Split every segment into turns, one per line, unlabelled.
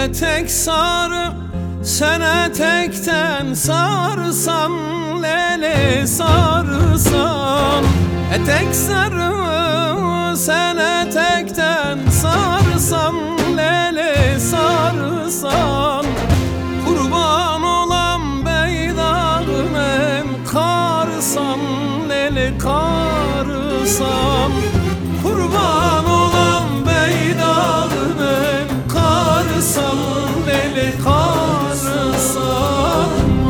etek sarı, sen etekten sarsan, lele sarsan. Etek sarı, sen etekten sarsan, lele sarsan. Kurban olan beydağım en karsan, lele karsan. Kurban olan beydağım en karsan, lele karsan.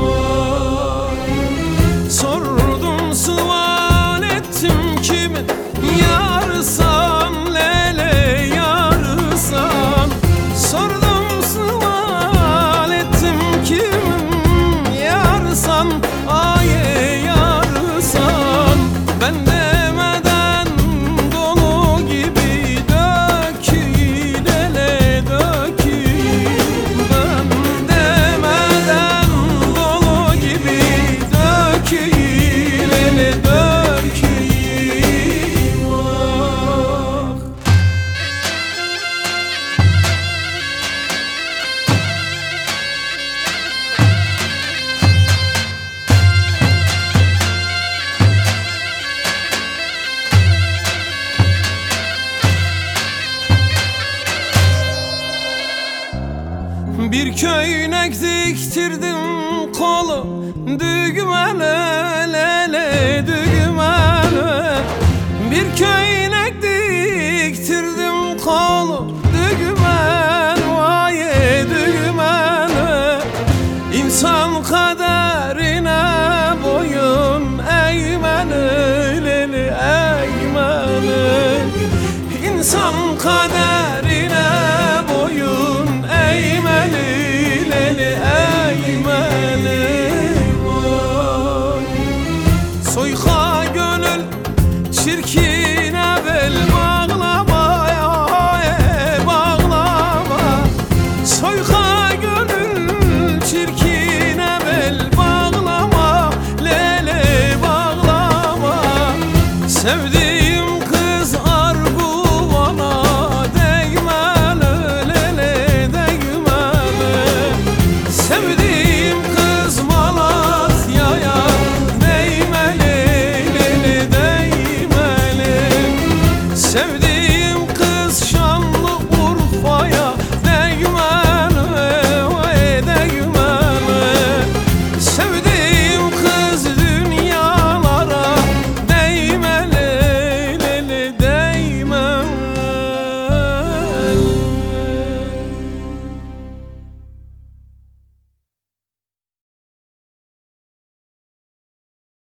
Sordum sual ettim kimin yarsan, lele yarsan. Sordum sual ettim kimin yarsan, aye yarsan. Ben demeden dolu gibi dökün, ele dökün. Ben demeden dolu gibi dökün, ele dökün. Bir köynek diktirdim kolu düğmele, lele düğmele. Bir köy